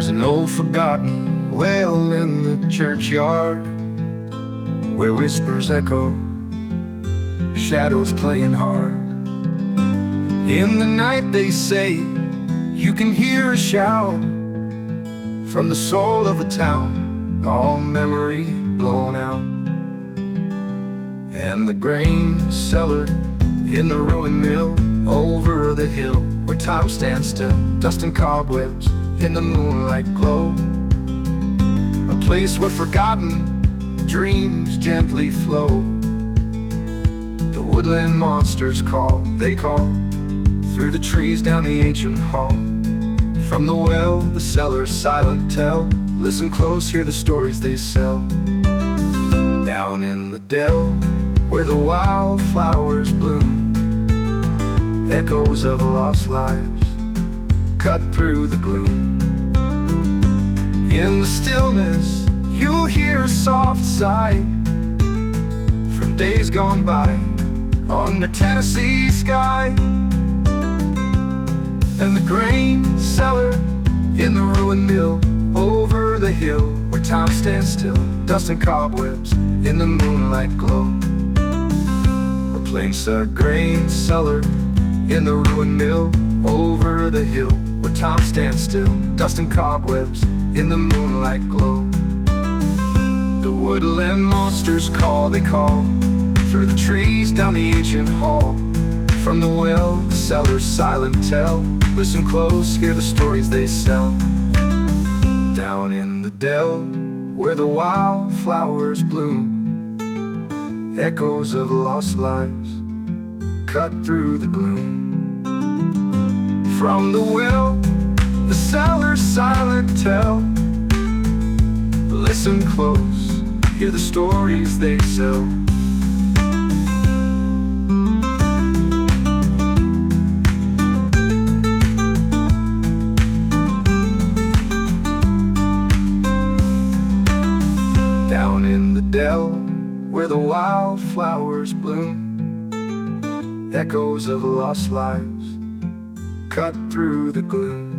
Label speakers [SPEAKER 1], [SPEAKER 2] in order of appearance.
[SPEAKER 1] There's an old forgotten well in the churchyard, where whispers echo, shadows playing hard. In the night they say you can hear a shout from the soul of a town, all memory blown out. And the grain cellar in the ruined mill over the hill, where time stands still, dust and cobwebs in the moonlight glow. A place where forgotten dreams gently flow. The woodland monsters call, they call through the trees down the ancient hall. From the well, the cellar's silent tell. Listen close, hear the stories they sell. Down in the dell, where the wildflowers bloom, echoes of lost lives cut through the gloom. In the stillness, you'll hear a soft sigh from days gone by on the Tennessee sky. And the grain cellar in the ruined mill over the hill, where time stands still, dust and cobwebs in the moonlight glow. Replace a grain cellar in the ruined mill over the hill, where time stands still, dust and cobwebs in the moonlight glow. The woodland monsters call, they call through the trees down the ancient hall. From the well, the cellar's silent tell. Listen close, hear the stories they sell. Down in the dell, where the wildflowers bloom, echoes of lost lives cut through the gloom. From the well, the cellar's silent tell. Listen close, hear the stories they sell. Down in the dell, where the wildflowers bloom, echoes of lost lives cut through the gloom.